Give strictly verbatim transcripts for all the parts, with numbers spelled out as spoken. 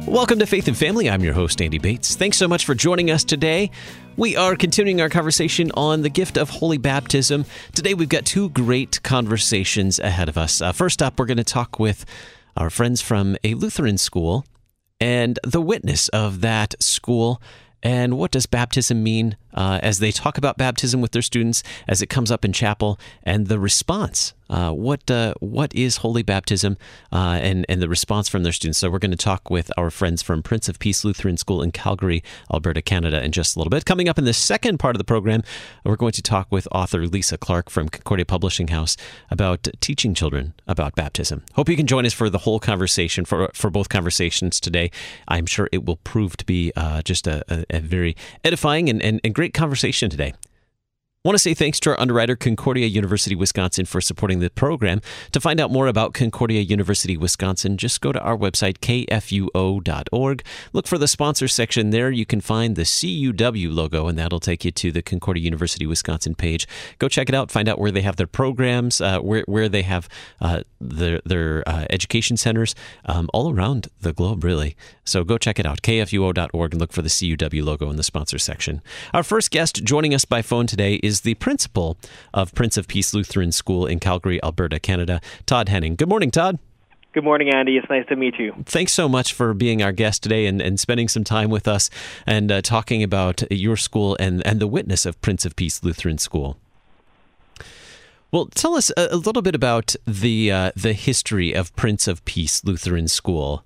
Welcome to Faith and Family. I'm your host, Andy Bates. Thanks so much for joining us today. We are continuing our conversation on the gift of holy baptism. Today, we've got two great conversations ahead of us. Uh, first up, we're going to talk with our friends from a Lutheran school and the witness of that school. And what does baptism mean uh, as they talk about baptism with their students, as it comes up in chapel, and the response. Uh, what uh, what is holy baptism uh, and, and the response from their students? So we're going to talk with our friends from Prince of Peace Lutheran School in Calgary, Alberta, Canada, in just a little bit. Coming up in the second part of the program, we're going to talk with author Lisa Clark from Concordia Publishing House about teaching children about baptism. Hope you can join us for the whole conversation, for for both conversations today. I'm sure it will prove to be uh, just a, a, a very edifying and, and, and great conversation today. I want to say thanks to our underwriter, Concordia University, Wisconsin, for supporting the program. To find out more about Concordia University, Wisconsin, just go to our website, k f u o dot org. Look for the sponsor section there. You can find the C U W logo, and that'll take you to the Concordia University, Wisconsin page. Go check it out. Find out where they have their programs, uh, where where they have uh, their, their uh, education centers um, all around the globe, really. So go check it out, k f u o dot org, and look for the C U W logo in the sponsor section. Our first guest joining us by phone today is the principal of Prince of Peace Lutheran School in Calgary, Alberta, Canada, Todd Henning. Good morning, Todd. Good morning, Andy. It's nice to meet you. Thanks so much for being our guest today and, and spending some time with us and uh, talking about your school and, and the witness of Prince of Peace Lutheran School. Well, tell us a, a little bit about the uh, the history of Prince of Peace Lutheran School.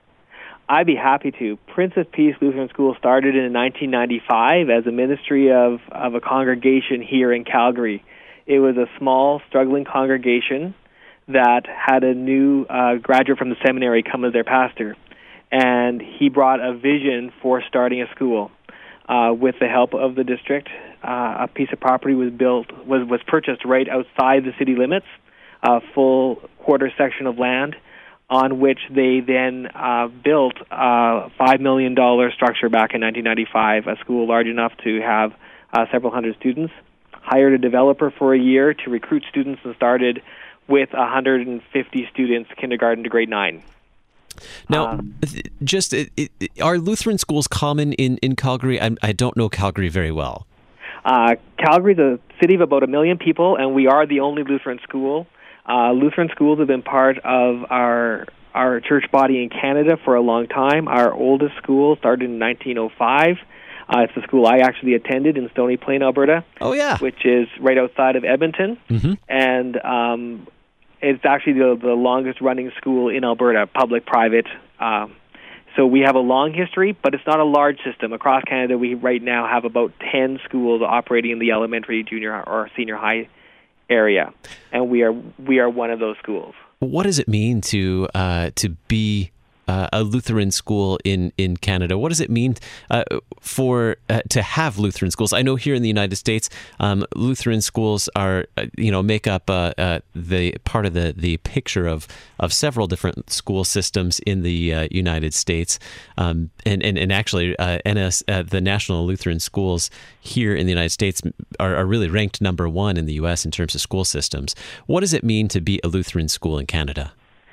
I'd be happy to. Prince of Peace Lutheran School started in nineteen ninety-five as a ministry of, of a congregation here in Calgary. It was a small, struggling congregation that had a new uh, graduate from the seminary come as their pastor. And he brought a vision for starting a school. Uh, with the help of the district, uh, a piece of property was built, was, was purchased right outside the city limits, a full quarter section of land, on which they then uh, built a five million dollars structure back in nineteen ninety-five, a school large enough to have uh, several hundred students, hired a developer for a year to recruit students, and started with one hundred fifty students, kindergarten to grade nine. Now, um, just it, it, are Lutheran schools common in, in Calgary? I, I don't know Calgary very well. Uh, Calgary is a city of about a million people, and we are the only Lutheran school. Uh, Lutheran schools have been part of our our church body in Canada for a long time. Our oldest school started in nineteen oh five. Uh, it's the school I actually attended in Stony Plain, Alberta. Oh, yeah. Which is right outside of Edmonton. Mm-hmm. And um, it's actually the, the longest-running school in Alberta, public-private. Um, so we have a long history, but it's not a large system. Across Canada, we right now have about ten schools operating in the elementary, junior, or senior high area, and we are we are one of those schools. What does it mean to uh, to be uh, a Lutheran school in, in Canada? What does it mean uh, for uh, to have Lutheran schools? I know here in the United States, um, Lutheran schools are uh, you know make up uh, uh, the part of the, the picture of of several different school systems in the uh, United States, um, and, and and actually uh, N S uh, the National Lutheran Schools here in the United States are, are really ranked number one in the U S in terms of school systems. What does it mean to be a Lutheran school in Canada?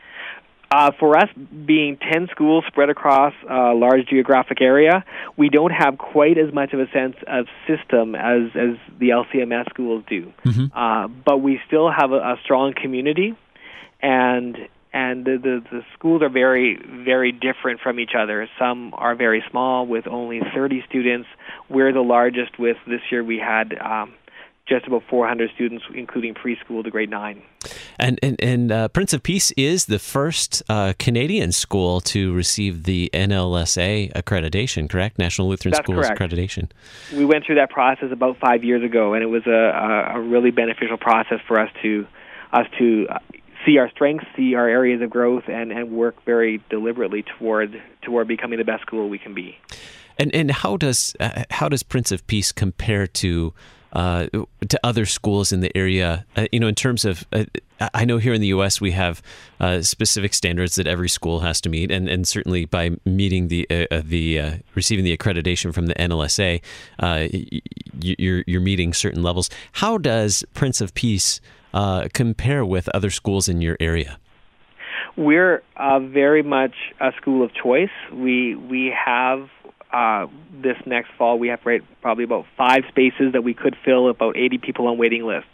Uh, for us, being ten schools spread across a large geographic area, we don't have quite as much of a sense of system as, as the L C M S schools do. Mm-hmm. Uh, but we still have a, a strong community, and and the, the, the schools are very, very different from each other. Some are very small with only thirty students. We're the largest with, this year we had um, just about four hundred students, including preschool to grade nine. And and, and uh, Prince of Peace is the first uh, Canadian school to receive the N L S A accreditation, correct? National Lutheran That's Schools correct. accreditation. We went through that process about five years ago, and it was a, a really beneficial process for us to us to see our strengths, see our areas of growth, and, and work very deliberately toward toward becoming the best school we can be. And and how does uh, how does Prince of Peace compare to uh, to other schools in the area? Uh, you know, in terms of, uh, I know here in the U S we have uh, specific standards that every school has to meet, and, and certainly by meeting the uh, the uh, receiving the accreditation from the N L S A, uh, you're you're meeting certain levels. How does Prince of Peace uh, compare with other schools in your area? We're uh, very much a school of choice. We we have uh, this next fall, we have right, probably about five spaces that we could fill, about eighty people on waiting lists.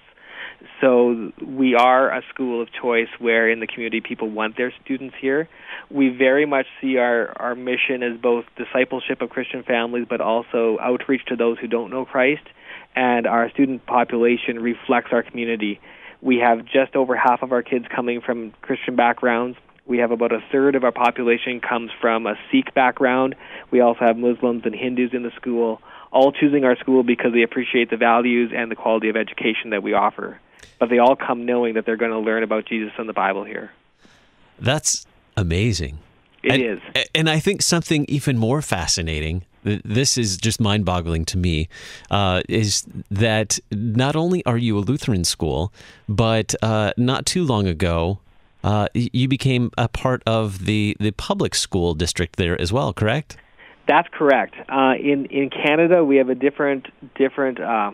So we are a school of choice where in the community people want their students here. We very much see our, our mission as both discipleship of Christian families but also outreach to those who don't know Christ, and our student population reflects our community. We have just over half of our kids coming from Christian backgrounds. We have about a third of our population comes from a Sikh background. We also have Muslims and Hindus in the school, all choosing our school because they appreciate the values and the quality of education that we offer. But they all come knowing that they're going to learn about Jesus and the Bible here. That's amazing. It and, is. And I think something even more fascinating, this is just mind-boggling to me, uh, is that not only are you a Lutheran school, but uh, not too long ago, uh, you became a part of the, the public school district there as well, correct? That's correct. Uh, in in Canada, we have a different different uh,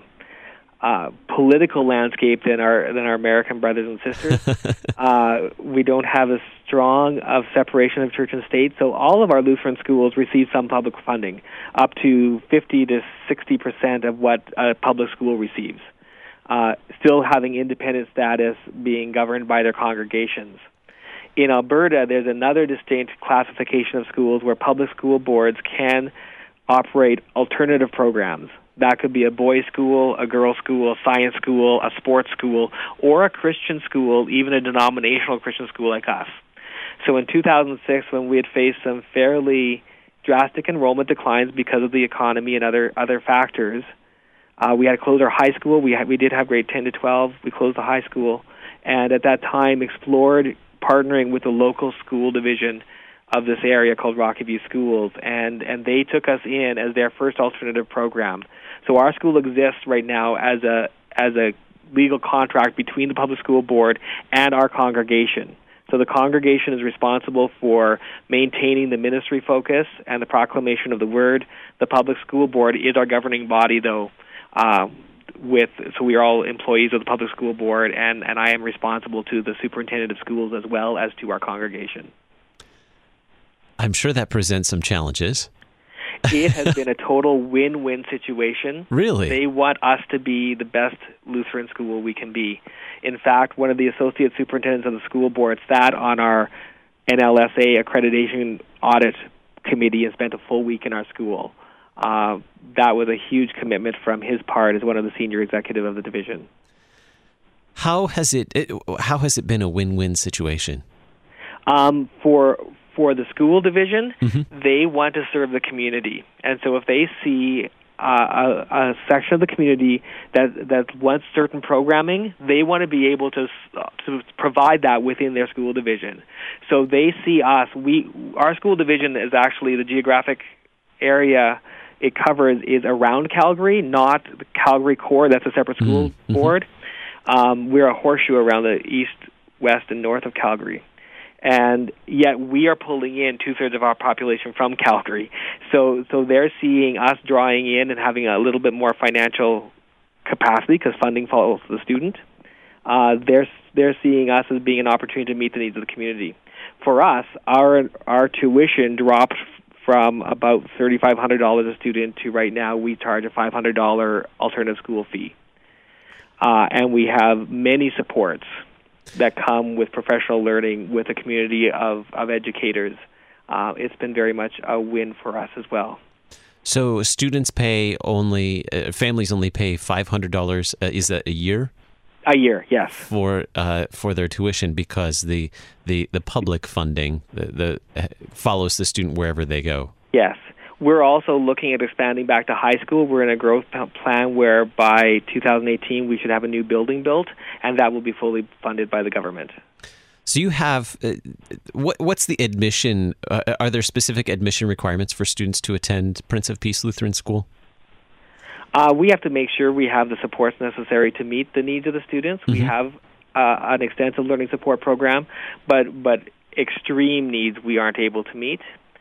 uh, political landscape than our than our American brothers and sisters. uh, we don't have as strong of separation of church and state, so all of our Lutheran schools receive some public funding, up to fifty to sixty percent of what a public school receives, uh, still having independent status, being governed by their congregations. In Alberta, there's another distinct classification of schools where public school boards can operate alternative programs. That could be a boys' school, a girls' school, a science school, a sports school, or a Christian school, even a denominational Christian school like us. So in two thousand six, when we had faced some fairly drastic enrollment declines because of the economy and other other factors, uh, we had to close our high school. We had, we did have grade ten to twelve. We closed the high school, and at that time explored partnering with the local school division of this area called Rocky View Schools, and, and they took us in as their first alternative program. So our school exists right now as a as a legal contract between the public school board and our congregation. So the congregation is responsible for maintaining the ministry focus and the proclamation of the word. The public school board is our governing body, though, uh, with so we are all employees of the public school board, and, and I am responsible to the superintendent of schools as well as to our congregation. I'm sure that presents some challenges. It has been a total win-win situation. Really? They want us to be the best Lutheran school we can be. In fact, one of the associate superintendents of the school board sat on our N L S A accreditation audit committee and spent a full week in our school. Uh, that was a huge commitment from his part as one of the senior executive of the division. How has it, it how has it been a win-win situation? Um, for for the school division, mm-hmm. they want to serve the community, and so if they see uh, a, a section of the community that that wants certain programming, they want to be able to to provide that within their school division. So they see us. We our school division is actually the geographic area it covers is around Calgary, not the Calgary core. That's a separate school mm-hmm. board. Um, we're a horseshoe around the east, west, and north of Calgary. And yet we are pulling in two-thirds of our population from Calgary. So so they're seeing us drawing in and having a little bit more financial capacity because funding follows the student. Uh, they're, they're seeing us as being an opportunity to meet the needs of the community. For us, our our tuition dropped from about three thousand five hundred dollars a student to right now we charge a five hundred dollars alternative school fee. Uh, and we have many supports that come with professional learning with a community of, of educators. Uh, it's been very much a win for us as well. So students pay only, uh, families only pay five hundred dollars, uh, is that a year? A year, yes. For uh, for their tuition because the the, the public funding the, the follows the student wherever they go. Yes. We're also looking at expanding back to high school. We're in a growth plan where by two thousand eighteen we should have a new building built, and that will be fully funded by the government. So you have, uh, what what's the admission, uh, are there specific admission requirements for students to attend Prince of Peace Lutheran School? Uh, we have to make sure we have the supports necessary to meet the needs of the students. Mm-hmm. We have uh, an extensive learning support program, but but extreme needs we aren't able to meet.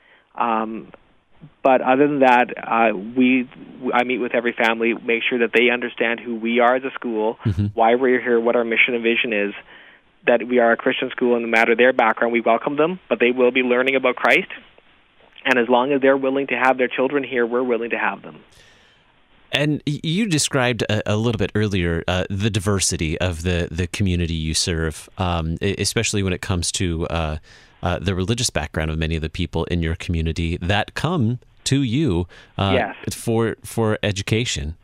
Um, but other than that, uh, we I meet with every family, make sure that they understand who we are as a school, mm-hmm. why we're here, what our mission and vision is, that we are a Christian school, and no matter their background, we welcome them, but they will be learning about Christ. And as long as they're willing to have their children here, we're willing to have them. And you described a, a little bit earlier uh, the diversity of the, the community you serve, um, especially when it comes to uh, uh, the religious background of many of the people in your community that come to you uh, yes. for for education.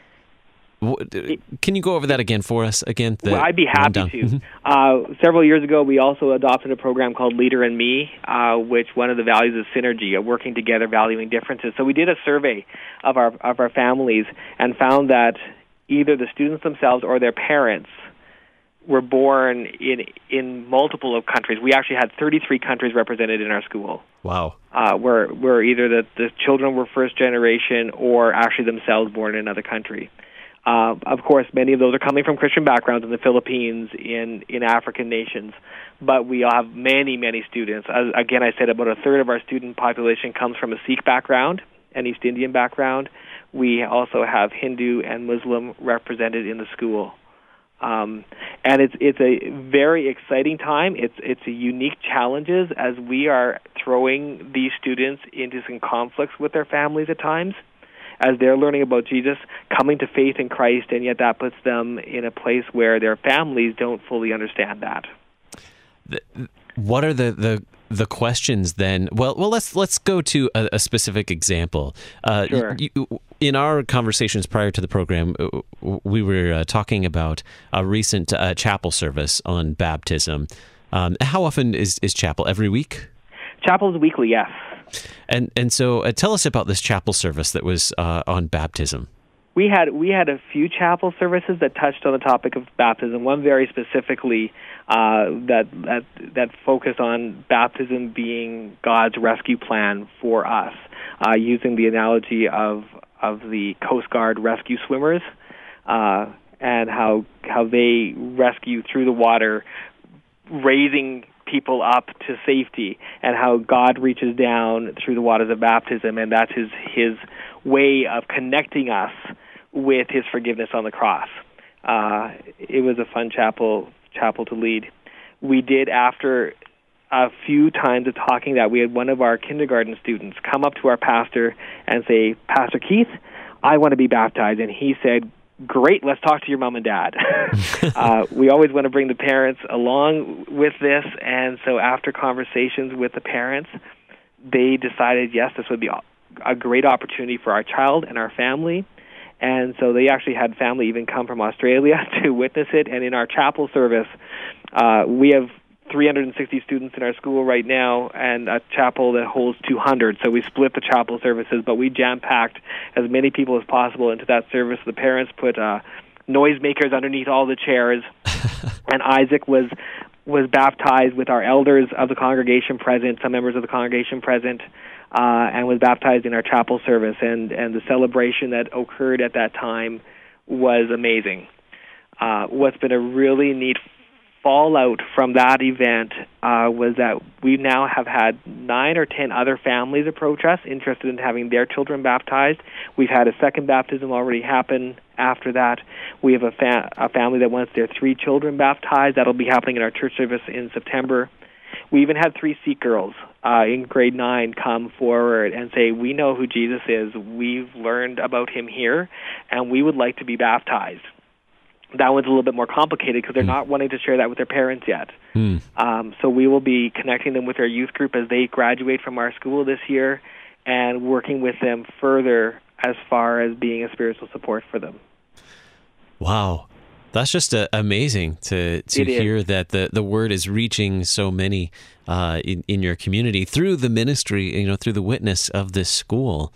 Can you go over that again for us? Again, the well, I'd be happy rundown. to. uh, several years ago, we also adopted a program called Leader in Me, uh, which one of the values is synergy, of working together, valuing differences. So we did a survey of our of our families and found that either the students themselves or their parents were born in in multiple of countries. We actually had thirty-three countries represented in our school. Wow. Uh, where where either the, the children were first generation or actually themselves born in another country. Uh, of course, many of those are coming from Christian backgrounds in the Philippines, in, in African nations. But we have many, many students. As, again, I said about a third of our student population comes from a Sikh background, an East Indian background. We also have Hindu and Muslim represented in the school. Um, and it's it's a very exciting time. It's it's a unique challenges as we are throwing these students into some conflicts with their families at times, as they're learning about Jesus, coming to faith in Christ, and yet that puts them in a place where their families don't fully understand that. What are the, the, the questions then? Well, well, let's let's go to a, a specific example. Uh, sure. You, in our conversations prior to the program, we were uh, talking about a recent uh, chapel service on baptism. Um, how often is, is chapel? Every week? Chapel is weekly, yes. And and so uh, tell us about this chapel service that was uh, on baptism. We had we had a few chapel services that touched on the topic of baptism. One very specifically uh, that that that focused on baptism being God's rescue plan for us, uh, using the analogy of of the Coast Guard rescue swimmers, uh, and how how they rescue through the water, raising people up to safety, and how God reaches down through the waters of baptism, and that's his his way of connecting us with his forgiveness on the cross. Uh, it was a fun chapel chapel to lead. We did, after a few times of talking that, we had one of our kindergarten students come up to our pastor and say, "Pastor Keith, I want to be baptized." And he said, "Great, let's talk to your mom and dad." uh, we always want to bring the parents along with this, and so after conversations with the parents, they decided, yes, this would be a great opportunity for our child and our family. And so they actually had family even come from Australia to witness it. And in our chapel service, uh, we have three hundred sixty students in our school right now, and a chapel that holds two hundred. So we split the chapel services, but we jam-packed as many people as possible into that service. The parents put uh, noisemakers underneath all the chairs, and Isaac was was baptized with our elders of the congregation present, some members of the congregation present, uh, and was baptized in our chapel service. And, and the celebration that occurred at that time was amazing. Uh, what's been a really neat fallout from that event uh, was that we now have had nine or ten other families approach us interested in having their children baptized. We've had a second baptism already happen after that. We have a, fa- a family that wants their three children baptized. That'll be happening in our church service in September. We even had three Sikh girls uh, in grade nine come forward and say, "We know who Jesus is. We've learned about him here, and we would like to be baptized." That one's a little bit more complicated because they're mm. not wanting to share that with their parents yet. Mm. Um, so we will be connecting them with their youth group as they graduate from our school this year and working with them further as far as being a spiritual support for them. Wow. That's just uh, amazing to to it hear is. that the, the word is reaching so many uh, in, in your community through the ministry, you know, through the witness of this school.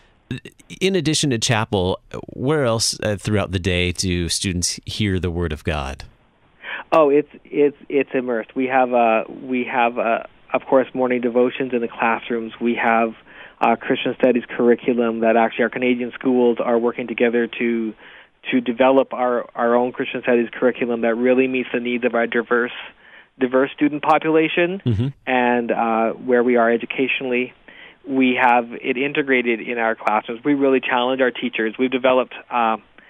In addition to chapel, where else uh, throughout the day do students hear the Word of God? Oh, it's it's it's immersed. We have uh, we have uh, of course morning devotions in the classrooms. We have uh, Christian studies curriculum that actually our Canadian schools are working together to to develop our, our own Christian studies curriculum that really meets the needs of our diverse diverse student population mm-hmm. and uh, where we are educationally. We have it integrated in our classrooms. We really challenge our teachers. We've developed uh,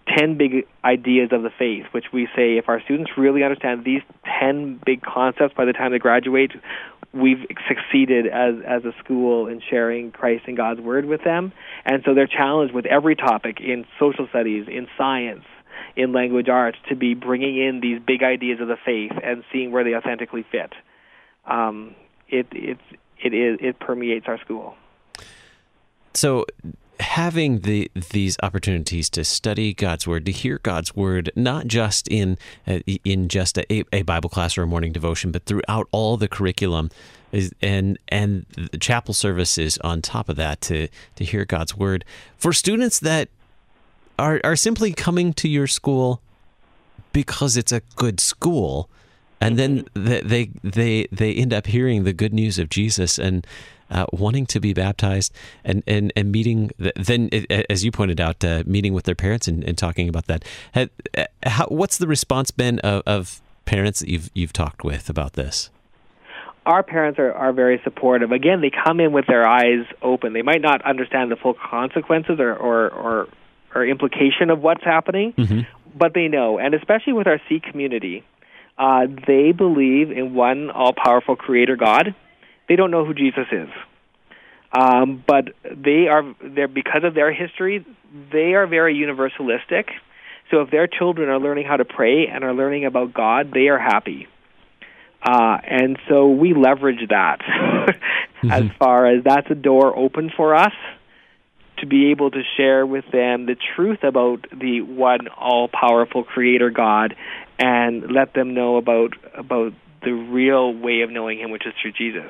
ten big ideas of the faith, which we say if our students really understand these ten big concepts by the time they graduate, we've succeeded as as a school in sharing Christ and God's Word with them. And so they're challenged with every topic in social studies, in science, in language arts, to be bringing in these big ideas of the faith and seeing where they authentically fit. Um, it it it is it permeates our school. So, having the these opportunities to study God's Word, to hear God's Word, not just in uh, in just a, a Bible class or a morning devotion, but throughout all the curriculum, is, and and the chapel services on top of that, to to hear God's Word for students that are are simply coming to your school because it's a good school, and then they they they end up hearing the good news of Jesus and Uh, wanting to be baptized, and, and, and meeting, the, then, as you pointed out, uh, meeting with their parents and, and talking about that. Had, uh, how, what's the response been of, of parents that you've you've talked with about this? Our parents are, are very supportive. Again, they come in with their eyes open. They might not understand the full consequences or, or, or, or implication of what's happening, mm-hmm. but they know. And especially with our Sikh community, uh, they believe in one all-powerful Creator God. They don't know who Jesus is, um, but they are there because of their history. They are very universalistic. So if their children are learning how to pray and are learning about God, they are happy. Uh, and so we leverage that mm-hmm. as far as that's a door open for us to be able to share with them the truth about the one all-powerful Creator God, and let them know about about the real way of knowing Him, which is through Jesus.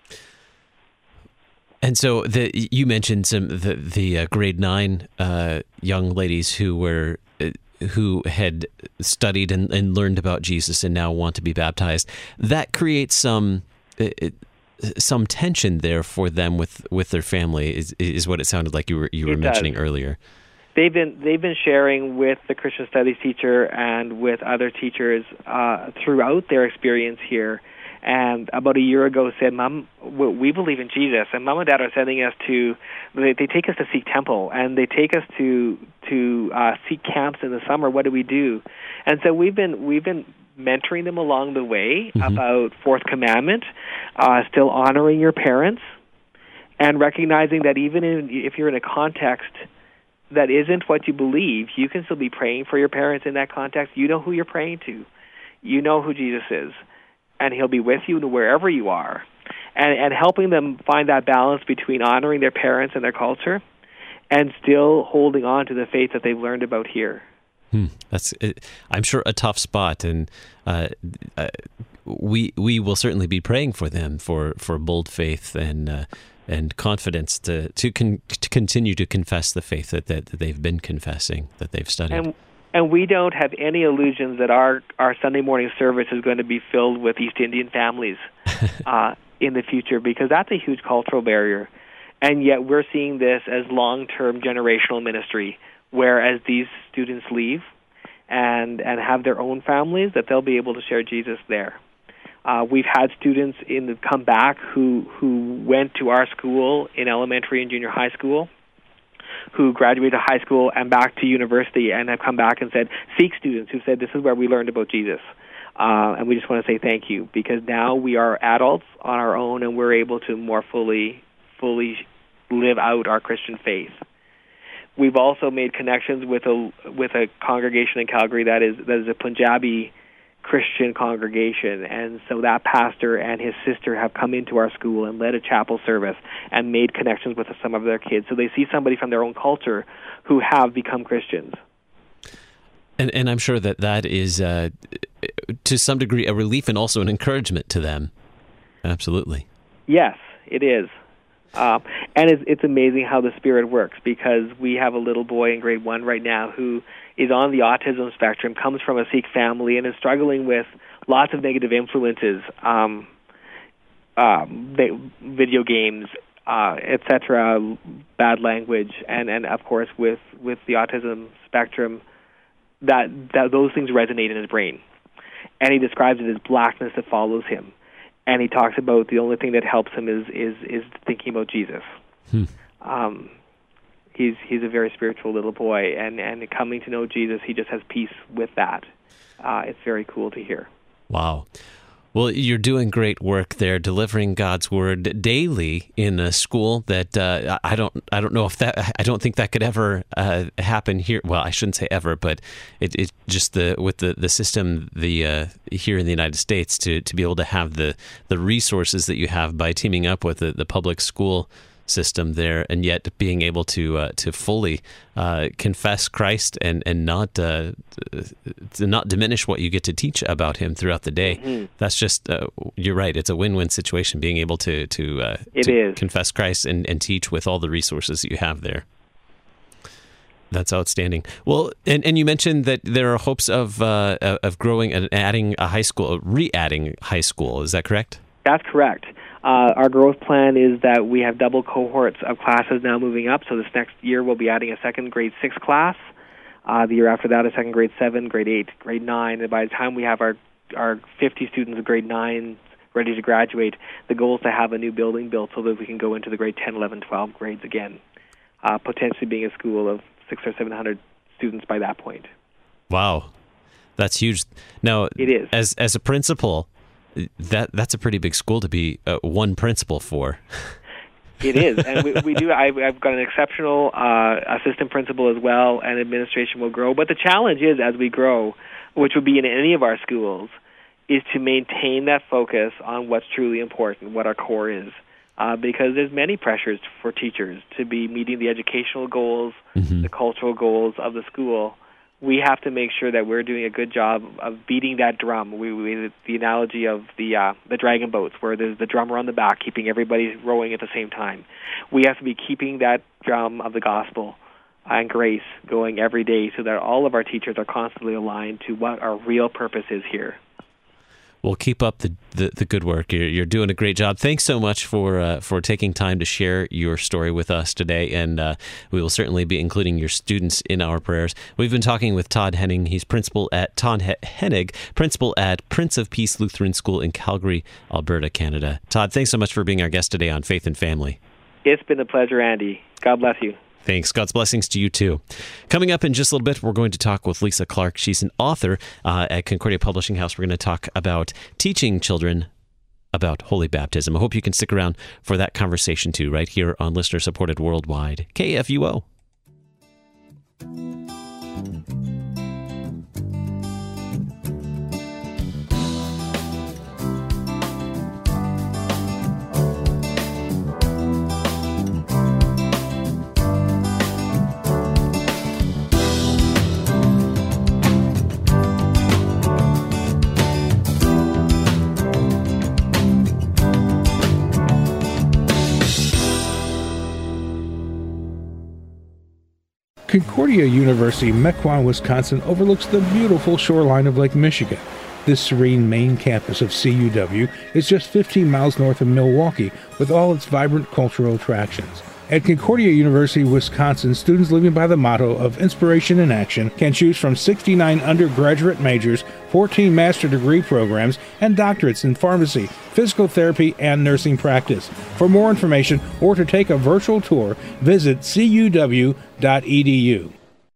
And so the, you mentioned some the the uh, grade nine uh, young ladies who were uh, who had studied and, and learned about Jesus and now want to be baptized. That creates some uh, some tension there for them with, with their family. Is is what it sounded like you were you were it mentioning does. earlier. They've been they've been sharing with the Christian studies teacher and with other teachers uh, throughout their experience here. And about a year ago said, Mom, we believe in Jesus. And Mom and Dad are sending us to, they, they take us to Sikh temple, and they take us to to uh, Sikh camps in the summer. What do we do? And so we've been we've been mentoring them along the way mm-hmm. about Fourth Commandment, uh, still honoring your parents, and recognizing that even in, if you're in a context that isn't what you believe, you can still be praying for your parents in that context. You know who you're praying to. You know who Jesus is. And He'll be with you wherever you are. And, and helping them find that balance between honoring their parents and their culture and still holding on to the faith that they've learned about here. Hmm. That's, I'm sure, a tough spot. And uh, uh, we we will certainly be praying for them for, for bold faith and uh, and confidence to to, con- to continue to confess the faith that, that, that they've been confessing, that they've studied. And, And we don't have any illusions that our, our Sunday morning service is going to be filled with East Indian families uh, in the future, because that's a huge cultural barrier. And yet we're seeing this as long-term generational ministry, where as these students leave and, and have their own families, that they'll be able to share Jesus there. Uh, we've had students in the, come back who, who went to our school in elementary and junior high school, who graduated high school and back to university and have come back and said, Sikh students who said, this is where we learned about Jesus. Uh, and we just want to say thank you, because now we are adults on our own and we're able to more fully, fully live out our Christian faith. We've also made connections with a with a congregation in Calgary that is that is a Punjabi Christian congregation, and so that pastor and his sister have come into our school and led a chapel service and made connections with some of their kids. So they see somebody from their own culture who have become Christians. And, and I'm sure that that is, uh, to some degree, a relief and also an encouragement to them. Absolutely. Yes, it is. Uh, and it's, it's amazing how the Spirit works, because we have a little boy in grade one right now who is on the autism spectrum, comes from a Sikh family, and is struggling with lots of negative influences, um, um, video games, uh, et cetera, bad language, and, and of course with, with the autism spectrum, that, that those things resonate in his brain. And he describes it as blackness that follows him. And he talks about the only thing that helps him is is, is thinking about Jesus. Hmm. Um, he's he's a very spiritual little boy, and, and coming to know Jesus, he just has peace with that. Uh, it's very cool to hear. Wow. Well, you're doing great work there, delivering God's word daily in a school that uh, I don't I don't know if that I don't think that could ever uh, happen here. Well, I shouldn't say ever, but it, it just the with the, the system the uh, here in the United States to, to be able to have the, the resources that you have by teaming up with the, the public school system there, and yet being able to uh, to fully uh, confess Christ and and not uh, to not diminish what you get to teach about Him throughout the day. Mm-hmm. That's just uh, you're right. It's a win-win situation being able to to, uh, to is. confess Christ and, and teach with all the resources that you have there. That's outstanding. Well, and, and you mentioned that there are hopes of uh, of growing and adding a high school, re-adding high school. Is that correct? That's correct. Uh, our growth plan is that we have double cohorts of classes now moving up. So this next year we'll be adding a second grade six class. Uh, the year after that, a second grade seven, grade eight, grade nine. And by the time we have our our fifty students of grade nine ready to graduate, the goal is to have a new building built so that we can go into the grade ten, eleven, twelve grades again, uh, potentially being a school of six or seven hundred students by that point. Wow, that's huge. Now, it is. As as a principal, that that's a pretty big school to be uh, one principal for. It is, and we, we do. I've, I've got an exceptional uh, assistant principal as well, and administration will grow. But the challenge is, as we grow, which would be in any of our schools, is to maintain that focus on what's truly important, what our core is, uh, because there's many pressures for teachers to be meeting the educational goals, mm-hmm. the cultural goals of the school. We have to make sure that we're doing a good job of beating that drum. We, we the analogy of the uh, the dragon boats, where there's the drummer on the back, keeping everybody rowing at the same time. We have to be keeping that drum of the gospel and grace going every day, so that all of our teachers are constantly aligned to what our real purpose is here. Well, keep up the, the, the good work. You're, you're doing a great job. Thanks so much for uh, for taking time to share your story with us today, and uh, we will certainly be including your students in our prayers. We've been talking with Todd Henning. He's principal at Todd Hennig, principal at Prince of Peace Lutheran School in Calgary, Alberta, Canada. Todd, thanks so much for being our guest today on Faith and Family. It's been a pleasure, Andy. God bless you. Thanks. God's blessings to you, too. Coming up in just a little bit, we're going to talk with Lisa Clark. She's an author uh, at Concordia Publishing House. We're going to talk about teaching children about holy baptism. I hope you can stick around for that conversation, too, right here on listener-supported worldwide K F U O. Concordia University, Mequon, Wisconsin, overlooks the beautiful shoreline of Lake Michigan. This serene main campus of C U W is just fifteen miles north of Milwaukee, with all its vibrant cultural attractions. At Concordia University, Wisconsin, students living by the motto of inspiration in action can choose from sixty-nine undergraduate majors, fourteen master degree programs, and doctorates in pharmacy, physical therapy, and nursing practice. For more information or to take a virtual tour, visit c u w dot e d u.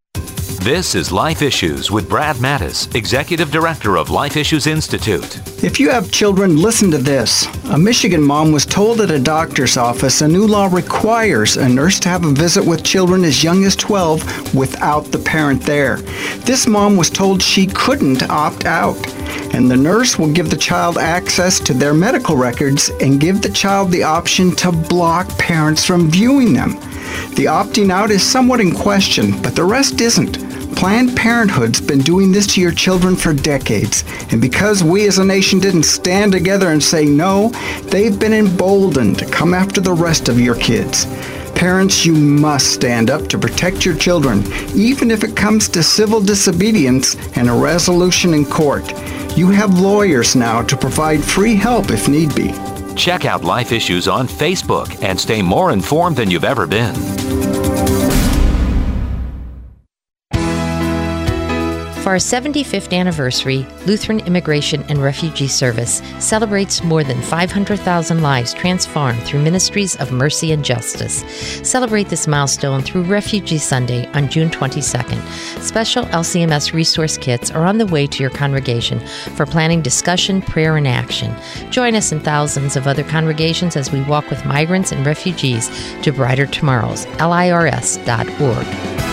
This is Life Issues with Brad Mattis, Executive Director of Life Issues Institute. If you have children, listen to this. A Michigan mom was told at a doctor's office a new law requires a nurse to have a visit with children as young as twelve without the parent there. This mom was told she couldn't opt out, and the nurse will give the child access to their medical records and give the child the option to block parents from viewing them. The opting out is somewhat in question, but the rest isn't. Planned Parenthood's been doing this to your children for decades, and because we as a nation didn't stand together and say no, they've been emboldened to come after the rest of your kids. Parents, you must stand up to protect your children, even if it comes to civil disobedience and a resolution in court. You have lawyers now to provide free help if need be. Check out Life Issues on Facebook and stay more informed than you've ever been. For our seventy-fifth anniversary, Lutheran Immigration and Refugee Service celebrates more than five hundred thousand lives transformed through ministries of mercy and justice. Celebrate this milestone through Refugee Sunday on June twenty-second. Special L C M S resource kits are on the way to your congregation for planning discussion, prayer, and action. Join us and thousands of other congregations as we walk with migrants and refugees to brighter tomorrows. L I R S dot org.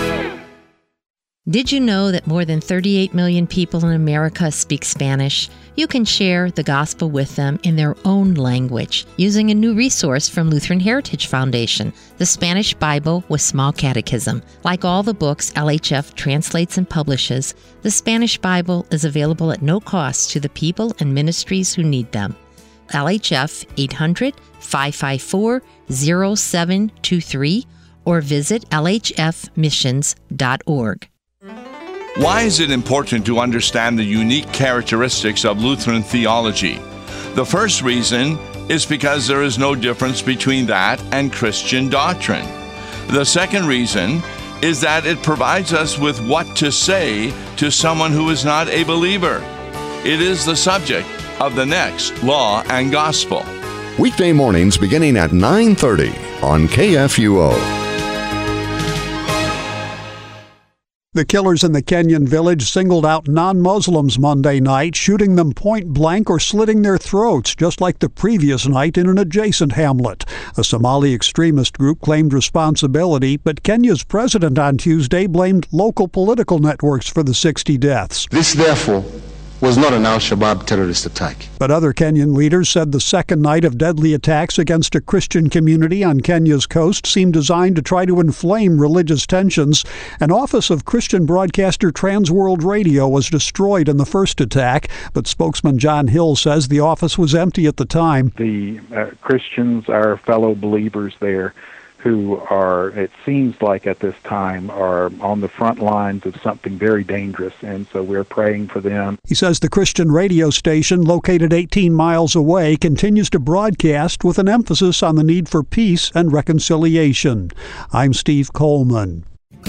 Did you know that more than thirty-eight million people in America speak Spanish? You can share the gospel with them in their own language using a new resource from Lutheran Heritage Foundation, the Spanish Bible with Small Catechism. Like all the books L H F translates and publishes, the Spanish Bible is available at no cost to the people and ministries who need them. L H F eight hundred, five five four, zero seven two three or visit L H F missions dot org. Why is it important to understand the unique characteristics of Lutheran theology? The first reason is because there is no difference between that and Christian doctrine. The second reason is that it provides us with what to say to someone who is not a believer. It is the subject of the next Law and Gospel. Weekday mornings beginning at nine thirty on K F U O. The killers in the Kenyan village singled out non-Muslims Monday night, shooting them point blank or slitting their throats, just like the previous night in an adjacent hamlet. A Somali extremist group claimed responsibility, but Kenya's president on Tuesday blamed local political networks for the sixty deaths. This, therefore, was not an al-Shabaab terrorist attack. But other Kenyan leaders said the second night of deadly attacks against a Christian community on Kenya's coast seemed designed to try to inflame religious tensions. An office of Christian broadcaster Trans World Radio was destroyed in the first attack, but spokesman John Hill says the office was empty at the time. The uh, Christians, our fellow believers there, who are, it seems like at this time, are on the front lines of something very dangerous, and so we're praying for them. He says the Christian radio station, located eighteen miles away, continues to broadcast with an emphasis on the need for peace and reconciliation. I'm Steve Coleman.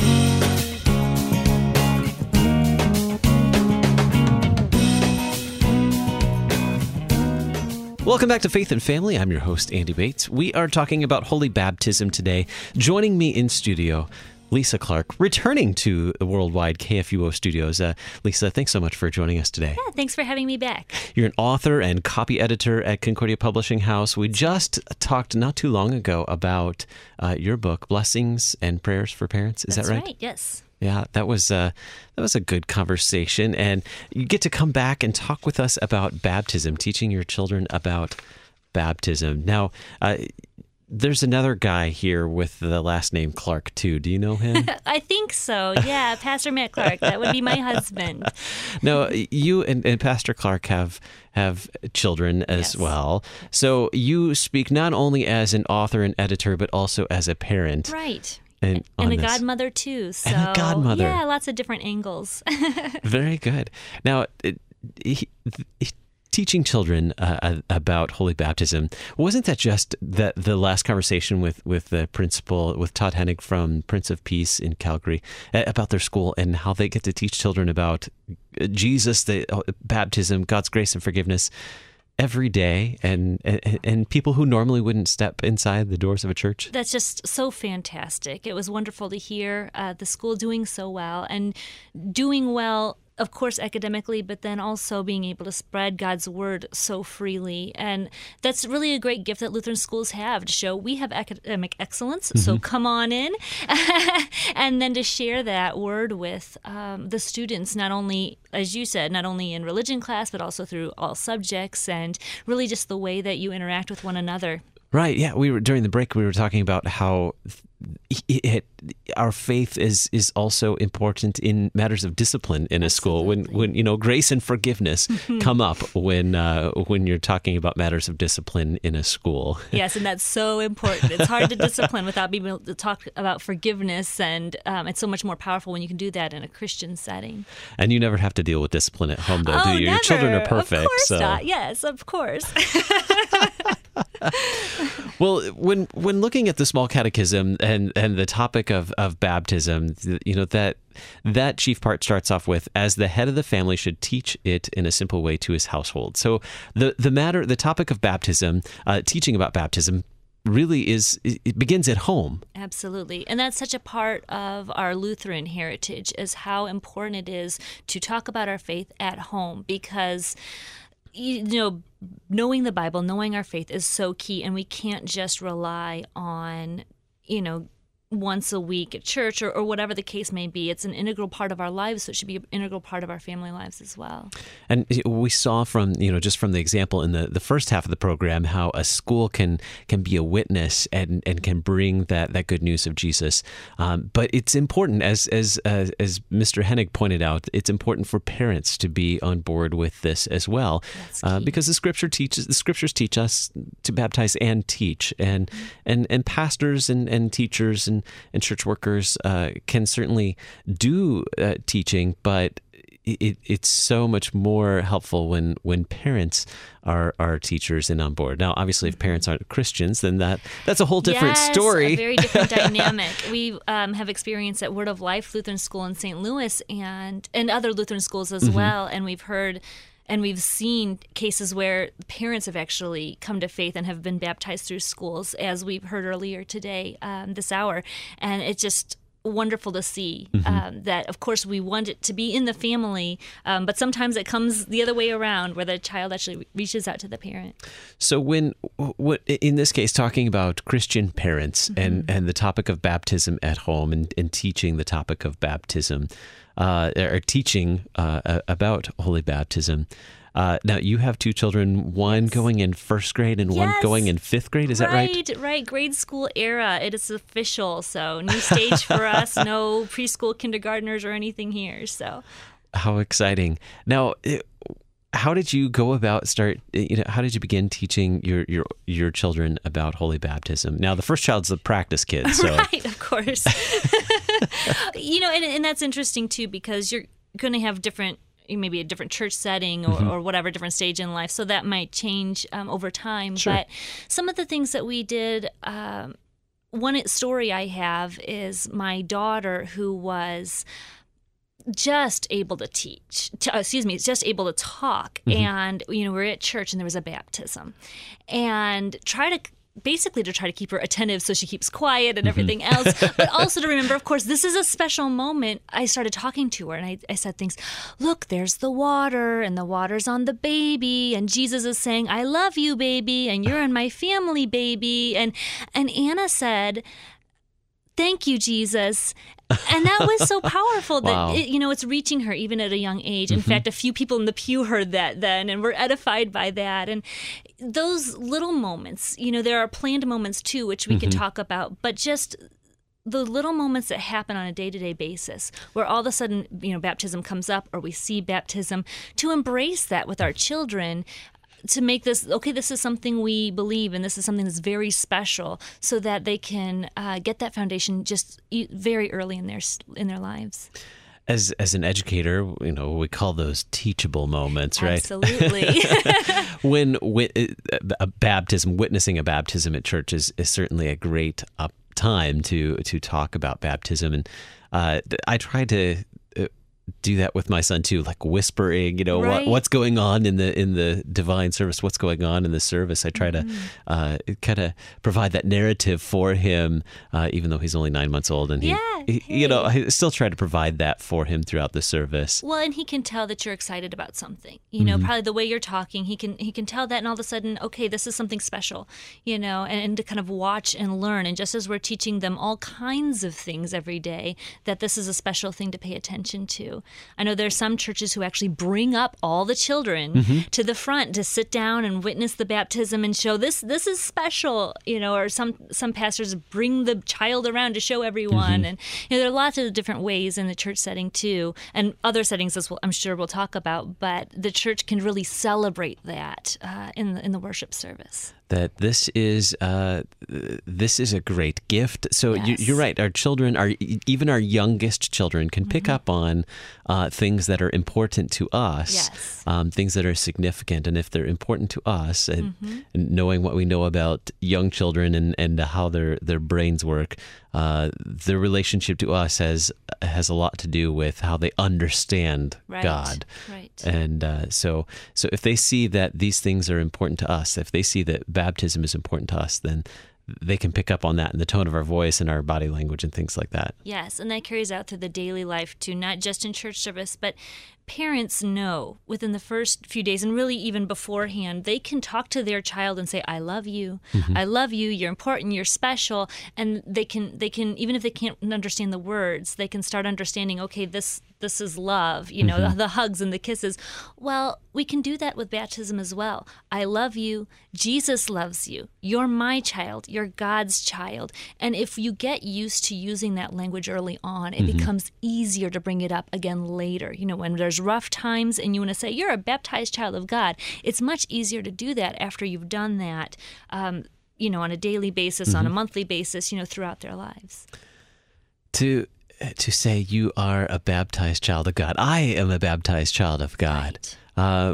Welcome back to Faith and Family. I'm your host, Andy Bates. We are talking about Holy Baptism today. Joining me in studio, Lisa Clark, returning to the worldwide K F U O studios. Uh, Lisa, thanks so much for joining us today. Yeah, thanks for having me back. You're an author and copy editor at Concordia Publishing House. We just talked not too long ago about uh, your book, Blessings and Prayers for Parents. Is That's that right? right, yes. Yeah, that was uh, that was a good conversation, and you get to come back and talk with us about baptism, teaching your children about baptism. Now, uh, there's another guy here with the last name Clark too. Do you know him? I think so. Yeah, Pastor Matt Clark. That would be my husband. No, you and, and Pastor Clark have have children as yes. well. So you speak not only as an author and editor, but also as a parent. Right. And, and a this. godmother, too. So, and a godmother. Yeah, lots of different angles. Very good. Now, it, he, he, teaching children uh, about Holy Baptism, wasn't that just the, the last conversation with, with the principal, with Todd Hennig from Prince of Peace in Calgary, about their school and how they get to teach children about Jesus, the baptism, God's grace and forgiveness, every day, and, and and people who normally wouldn't step inside the doors of a church? That's just so fantastic. It was wonderful to hear uh, the school doing so well, and doing well, of course, academically, but then also being able to spread God's word so freely. And that's really a great gift that Lutheran schools have, to show we have academic excellence, mm-hmm. so come on in. And then to share that word with um, the students, not only, as you said, not only in religion class, but also through all subjects, and really just the way that you interact with one another. Right, yeah. We were during the break, we were talking about how It, it, our faith is is also important in matters of discipline in a Absolutely. School. When when you know grace and forgiveness come up when uh, when you're talking about matters of discipline in a school. Yes, and that's so important. It's hard to discipline without being able to talk about forgiveness, and um, it's so much more powerful when you can do that in a Christian setting. And you never have to deal with discipline at home, though, oh, do you? Never. Your children are perfect. Of course so. not. Yes, of course. Well, when when looking at the Small Catechism and, and the topic of, of baptism, you know, that that chief part starts off with, as the head of the family should teach it in a simple way to his household. So the, the matter, the topic of baptism, uh, teaching about baptism, really is, it begins at home. Absolutely. And that's such a part of our Lutheran heritage, is how important it is to talk about our faith at home, because, you know, knowing the Bible, knowing our faith is so key, and we can't just rely on, you know, once a week at church or, or whatever the case may be. It's an integral part of our lives, so it should be an integral part of our family lives as well. And we saw from, you know, just from the example in the, the first half of the program, how a school can can be a witness and, and can bring that, that good news of Jesus. Um, but it's important, as as uh, as Mister Hennig pointed out, it's important for parents to be on board with this as well, uh, because the scripture teaches the scriptures teach us to baptize and teach, and mm-hmm. and and pastors and, and teachers and and church workers uh, can certainly do uh, teaching, but it, it's so much more helpful when, when parents are, are teachers and on board. Now, obviously, if parents aren't Christians, then that that's a whole different yes, story. A very different dynamic. We um, have experience at Word of Life Lutheran School in Saint Louis and, and other Lutheran schools as mm-hmm. well, and we've heard and we've seen cases where parents have actually come to faith and have been baptized through schools, as we've heard earlier today, um, this hour. And it's just wonderful to see mm-hmm. um, that, of course, we want it to be in the family, um, but sometimes it comes the other way around, where the child actually reaches out to the parent. So when, what in this case, talking about Christian parents mm-hmm. and, and the topic of baptism at home and, and teaching the topic of baptism, Uh, or teaching uh, about holy baptism. Uh, now, you have two children, one yes. going in first grade and yes. one going in fifth grade. Is right, that right? Right, right. Grade school era. It is official. So new stage for us. No preschool kindergartners or anything here. So how exciting! Now, it, how did you go about start? You know, how did you begin teaching your your your children about holy baptism? Now, the first child's the practice kid, so right, of course. You know, and, and that's interesting too, because you're going to have different, maybe a different church setting or, mm-hmm. or whatever, different stage in life, so that might change um, over time. Sure. But some of the things that we did. Um, one story I have is my daughter, who was just able to teach, to, uh, excuse me, just able to talk. Mm-hmm. And, you know, we were at church and there was a baptism. And try to, basically to try to keep her attentive so she keeps quiet and everything mm-hmm. else. But also to remember, of course, this is a special moment. I started talking to her and I, I said things, look, there's the water and the water's on the baby. And Jesus is saying, I love you, baby. And you're in my family, baby. And, and Anna said, thank you, Jesus. And that was so powerful that, wow. it, you know, it's reaching her even at a young age. In mm-hmm. fact, a few people in the pew heard that then and were edified by that. And those little moments, you know, there are planned moments too, which we mm-hmm. can talk about, but just the little moments that happen on a day-to-day basis where all of a sudden, you know, baptism comes up or we see baptism, to embrace that with our children, to make this, okay, this is something we believe and this is something that's very special, so that they can uh, get that foundation just very early in their in their lives. As as an educator, you know, we call those teachable moments, right? Absolutely. when, when a baptism, witnessing a baptism at church is, is certainly a great up time to to talk about baptism. And uh, I try to do that with my son too, like whispering, you know, right. what, what's going on in the in the divine service, what's going on in the service. I try mm-hmm. to uh, kind of provide that narrative for him, uh, even though he's only nine months old, and he, yeah, he hey. you know, I still try to provide that for him throughout the service. Well, and he can tell that you're excited about something. You know, mm-hmm. probably the way you're talking, he can he can tell that, and all of a sudden, okay, this is something special. You know, and, and to kind of watch and learn, and just as we're teaching them all kinds of things every day, that this is a special thing to pay attention to. I know there's some churches who actually bring up all the children mm-hmm. to the front to sit down and witness the baptism and show this this is special, you know, or some some pastors bring the child around to show everyone. Mm-hmm. And you know, there are lots of different ways in the church setting too, and other settings as well, I'm sure we'll talk about, but the church can really celebrate that uh, in the, in the worship service. that this is uh, this is a great gift. So Yes. you, you're right. Our children, our even our youngest children, can pick Mm-hmm. up on uh, things that are important to us, Yes. um, things that are significant. And if they're important to us, and, Mm-hmm. and knowing what we know about young children and, and how their their brains work, uh, their relationship to us has has a lot to do with how they understand Right. God. Right. And uh, so, so if they see that these things are important to us, if they see that baptism is important to us, then they can pick up on that in the tone of our voice and our body language and things like that. Yes, and that carries out through the daily life too, not just in church service, but parents know within the first few days, and really even beforehand, they can talk to their child and say, I love you, Mm-hmm. I love you, you're important, you're special, and they can, they can, even if they can't understand the words, they can start understanding, okay, this this is love, you know, Mm-hmm. the, the hugs and the kisses. Well, we can do that with baptism as well. I love you, Jesus loves you, you're my child, you're God's child. And if you get used to using that language early on, it Mm-hmm. becomes easier to bring it up again later. You know, when there's rough times and you want to say, you're a baptized child of God, it's much easier to do that after you've done that, um, you know, on a daily basis, on a monthly basis, you know, throughout their lives. To to say you are a baptized child of God, I am a baptized child of God. Uh,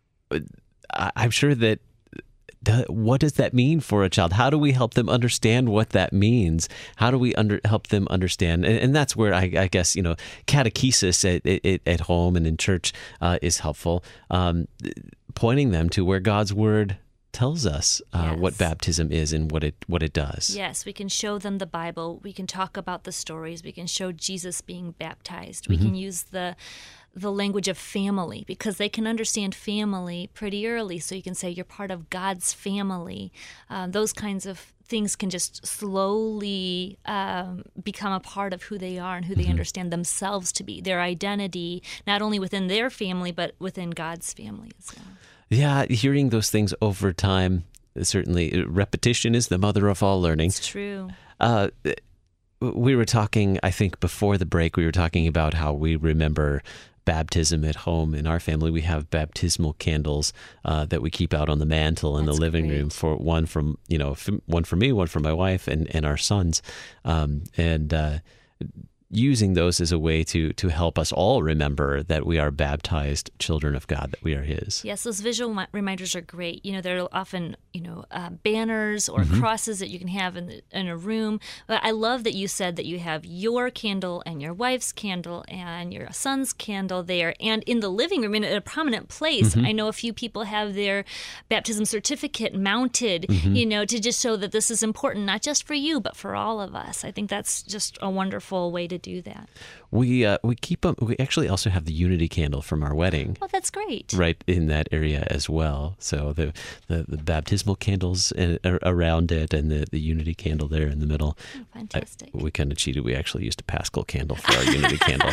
I, I'm sure that. do- What does that mean for a child? How do we help them understand what that means? How do we under, help them understand? And, and that's where I, I guess, you know, catechesis at, at, at home and in church uh, is helpful, um, pointing them to where God's word tells us uh, Yes. what baptism is and what it what it does. Yes, we can show them the Bible. We can talk about the stories. We can show Jesus being baptized. We can use the the language of family because they can understand family pretty early. So you can say you're part of God's family. Um, those kinds of things can just slowly um, become a part of who they are and who they understand themselves to be, their identity, not only within their family, but within God's family as well. Yeah, hearing those things over time, certainly repetition is the mother of all learning. It's true. Uh, we were talking, I think before the break, we were talking about how we remember baptism at home. In our family, we have baptismal candles uh, that we keep out on the mantle in That's the living great. room. For one from you know, f- one for me, one for my wife, and and our sons, um, and. Uh, using those as a way to to help us all remember that we are baptized children of God, that we are His. Yes, those visual mi- reminders are great. You know, there are often, you know, uh, banners or Mm-hmm. crosses that you can have in, the, in a room. But I love that you said that you have your candle and your wife's candle and your son's candle there. And in the living room, in a prominent place, Mm-hmm. I know a few people have their baptism certificate mounted, Mm-hmm. you know, to just show that this is important, not just for you, but for all of us. I think that's just a wonderful way to do that. We uh, we keep them. We actually also have the unity candle from our wedding. Oh, that's great. Right in that area as well. So the the, the baptismal candles in, around it, and the, the unity candle there in the middle. Oh, fantastic. I, we kind of cheated. We actually used a Paschal candle for our unity candle.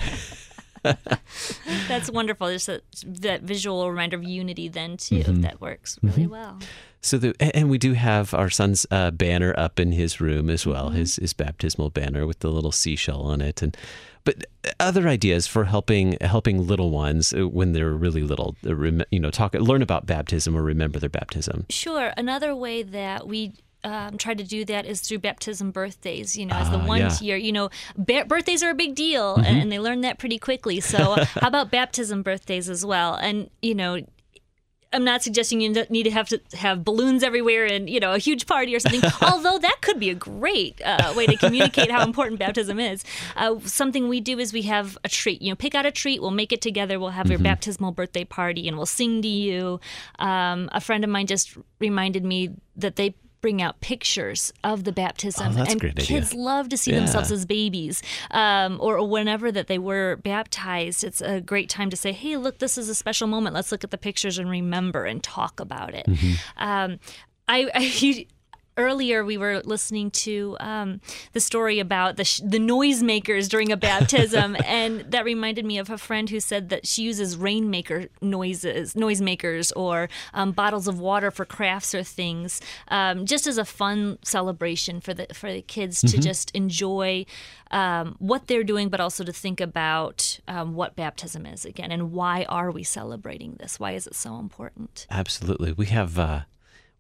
That's wonderful. Just that, that visual reminder of unity then, too. Mm-hmm. That works really well. So the and we do have our son's uh, banner up in his room as well, Mm-hmm. his his baptismal banner with the little seashell on it, and but other ideas for helping helping little ones when they're really little, uh, rem- you know, talk learn about baptism or remember their baptism. Sure. Another way that we um, try to do that is through baptism birthdays, you know, as the Ah, one yeah. year, you know, ba- birthdays are a big deal and, and they learn that pretty quickly. So uh, how about baptism birthdays as well? And, you know, I'm not suggesting you need to have to have balloons everywhere and, you know, a huge party or something, although that could be a great uh, way to communicate how important baptism is. Uh, something we do is we have a treat. You know, pick out a treat. We'll make it together. We'll have your baptismal birthday party and we'll sing to you. Um, a friend of mine just reminded me that they bring out pictures of the baptism. Oh, that's a and great idea. kids love to see Yeah. themselves as babies um, or whenever that they were baptized. It's a great time to say, hey, look, this is a special moment. Let's look at the pictures and remember and talk about it. Mm-hmm. Um, I, I Earlier, we were listening to um, the story about the sh- the noisemakers during a baptism, and that reminded me of a friend who said that she uses rainmaker noises, noisemakers, or um, bottles of water for crafts or things, um, just as a fun celebration for the for the kids to just enjoy um, what they're doing, but also to think about um, what baptism is again, and why are we celebrating this? Why is it so important? Absolutely, we have. Uh... We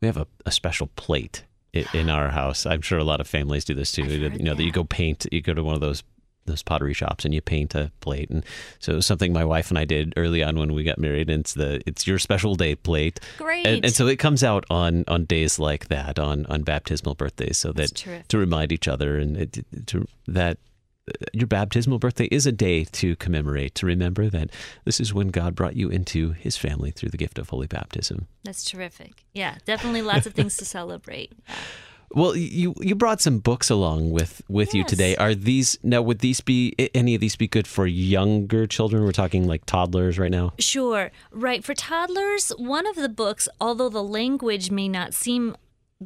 we have a, a special plate in, in our house. I'm sure a lot of families do this too. You know, that you go paint, you go to one of those those pottery shops and you paint a plate. And so it was something my wife and I did early on when we got married, and it's the it's your special day plate. Great. And, and so it comes out on, on days like that, on, on baptismal birthdays, so that to remind each other and it, to that your baptismal birthday is a day to commemorate, to remember that this is when God brought you into his family through the gift of holy baptism. That's terrific. Yeah, definitely lots of things to celebrate. Yeah. Well, you you brought some books along with, with yes. you today. Are these now? Would these be any of these be good for younger children? We're talking like toddlers right now. Sure, right. For toddlers, one of the books, although the language may not seem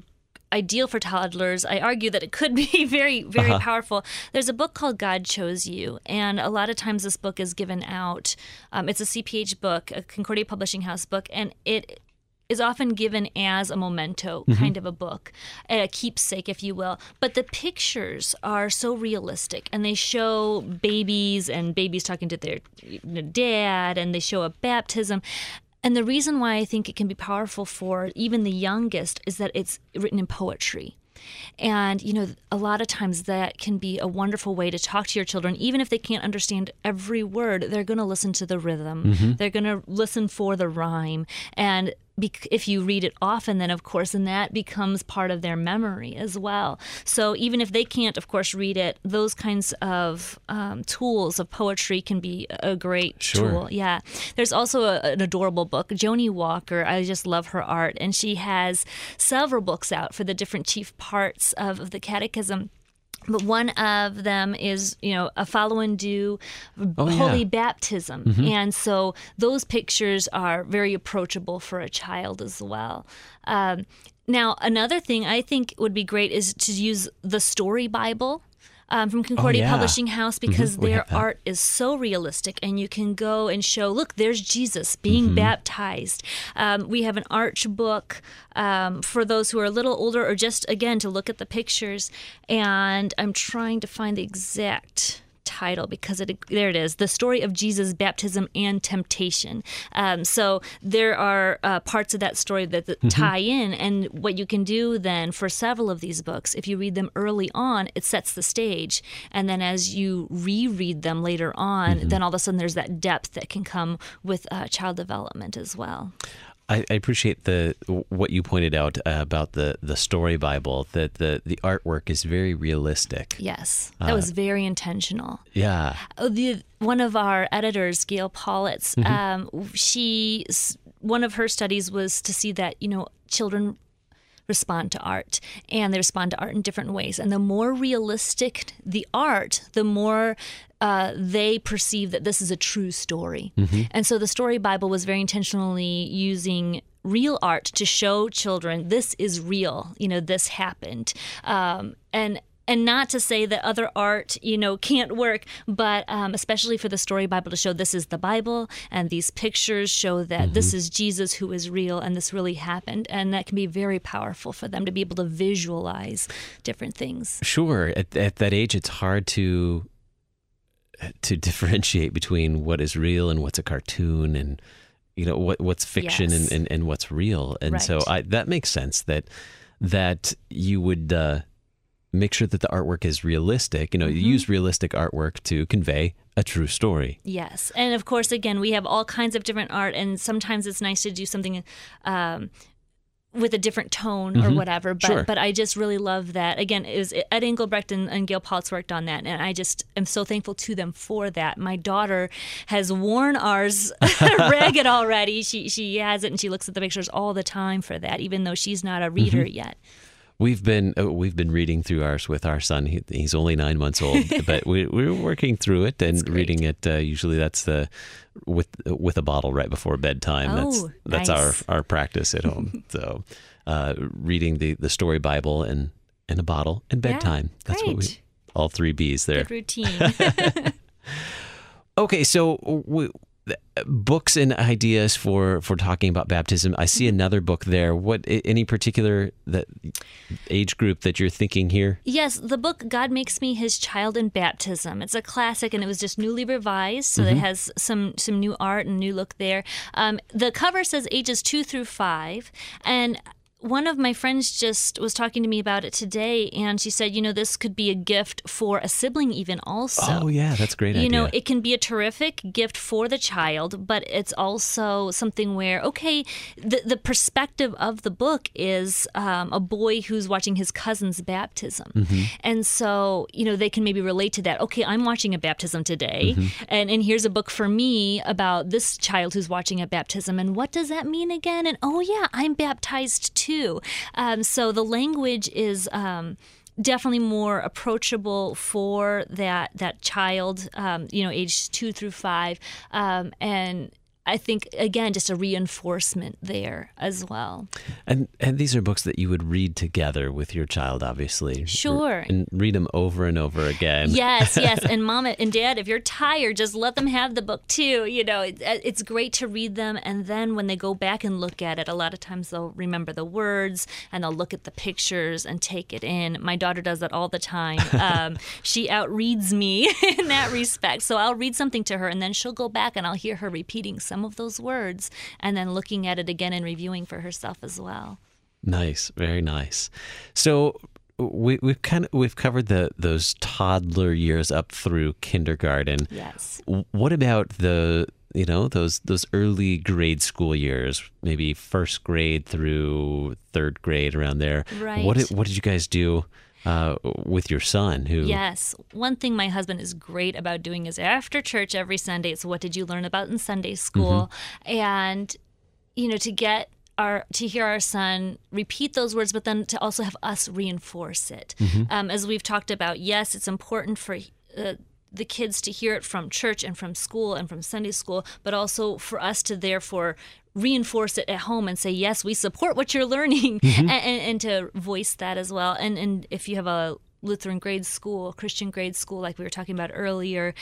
ideal for toddlers, I argue that it could be very, very uh-huh. powerful. There's a book called God Chose You, and a lot of times this book is given out. Um, it's a C P H book, a Concordia Publishing House book, and it is often given as a memento mm-hmm. kind of a book, a keepsake, if you will. But the pictures are so realistic, and they show babies and babies talking to their dad, and they show a baptism. And the reason why I think it can be powerful for even the youngest is that it's written in poetry. And, you know, a lot of times that can be a wonderful way to talk to your children. Even if they can't understand every word, they're going to listen to the rhythm. Mm-hmm. They're going to listen for the rhyme. And if you read it often, then, of course, and that becomes part of their memory as well. So even if they can't, of course, read it, those kinds of um, tools of poetry can be a great sure. tool. Yeah. There's also a, an adorable book, Joni Walker. I just love her art. And she has several books out for the different chief parts of, of the catechism. But one of them is, you know, a follow and do oh, holy yeah. baptism. Mm-hmm. And so those pictures are very approachable for a child as well. Um, now, another thing I think would be great is to use the Story Bible. Um, from Concordia oh, yeah. Publishing House, because mm-hmm. their art is so realistic, and you can go and show, look, there's Jesus being mm-hmm. baptized. Um, we have an arch book um, for those who are a little older, or just, again, to look at the pictures. And I'm trying to find the exact title, because it there it is, The Story of Jesus' Baptism and Temptation. Um, so there are uh, parts of that story that, that mm-hmm. tie in, and what you can do then for several of these books, if you read them early on, it sets the stage, and then as you reread them later on, mm-hmm. then all of a sudden there's that depth that can come with uh, child development as well. I, I appreciate the what you pointed out uh, about the, the Story Bible, that the, the artwork is very realistic. Yes, that uh, was very intentional. Yeah. Oh, the, one of our editors, Gail Paulitz, mm-hmm. um, she one of her studies was to see that, you know, children respond to art, and they respond to art in different ways. And the more realistic the art, the more uh, they perceive that this is a true story. Mm-hmm. And so the Story Bible was very intentionally using real art to show children this is real, you know, this happened. Um, and And not to say that other art, you know, can't work, but um, especially for the Story Bible to show this is the Bible, and these pictures show that mm-hmm. this is Jesus who is real, and this really happened. And that can be very powerful for them to be able to visualize different things. Sure. At, at that age, it's hard to to differentiate between what is real and what's a cartoon, and, you know, what what's fiction yes. and, and, and what's real. And right. so I, that makes sense that that you would uh, make sure that the artwork is realistic. You know, mm-hmm. you use realistic artwork to convey a true story. Yes. And of course, again, we have all kinds of different art, and sometimes it's nice to do something um, with a different tone or mm-hmm. whatever. But sure. but I just really love that. Again, it was Ed Engelbrecht and, and Gail Paulitz worked on that, and I just am so thankful to them for that. My daughter has worn ours ragged already. She she has it, and she looks at the pictures all the time for that, even though she's not a reader mm-hmm. yet. We've been uh, we've been reading through ours with our son. He, he's only nine months old, but we, we're working through it and reading it. Uh, usually, that's the with with a bottle right before bedtime. Oh, that's that's nice. our, our practice at home. So, uh, reading the, the Story Bible in, in a bottle and bedtime. Yeah, that's great. what we all three B's there. Good routine. Okay, so we. Books and ideas for, for talking about baptism. I see another book there. What any particular that age group that you're thinking here? Yes, the book God Makes Me His Child in Baptism. It's a classic, and it was just newly revised, so mm-hmm. it has some some new art and new look there. Um, the cover says ages two through five, and one of my friends just was talking to me about it today, and she said, you know, this could be a gift for a sibling even also. Oh, yeah, that's a great you idea. You know, it can be a terrific gift for the child, but it's also something where, okay, the, the perspective of the book is um, a boy who's watching his cousin's baptism. Mm-hmm. And so, you know, they can maybe relate to that. Okay, I'm watching a baptism today, mm-hmm. and, and here's a book for me about this child who's watching a baptism, and what does that mean again? And oh, yeah, I'm baptized too. Too. Um, so the language is um, definitely more approachable for that that child, um, you know, age two through five, um, and I think, again, just a reinforcement there as well. And and these are books that you would read together with your child, obviously. Sure. And read them over and over again. Yes, yes. And Mom and Dad, if you're tired, just let them have the book too. You know, it, it's great to read them. And then when they go back and look at it, a lot of times they'll remember the words and they'll look at the pictures and take it in. My daughter does that all the time. Um, she outreads me in that respect. So I'll read something to her and then she'll go back and I'll hear her repeating some of those words and then looking at it again and reviewing for herself as well. Nice, very nice. So we, we've kind of we've covered the those toddler years up through kindergarten. Yes. What about the you know those those early grade school years, maybe first grade through third grade, around there? Right. What did, what did you guys do Uh, with your son? Who? Yes. One thing my husband is great about doing is after church every Sunday, it's what did you learn about in Sunday school? Mm-hmm. And, you know, to get our, to hear our son repeat those words, but then to also have us reinforce it. Mm-hmm. Um, as we've talked about, yes, it's important for uh, the kids to hear it from church and from school and from Sunday school, but also for us to therefore reinforce it at home and say, yes, we support what you're learning, mm-hmm. and, and, and to voice that as well. And, and if you have a Lutheran grade school, Christian grade school, like we were talking about earlier,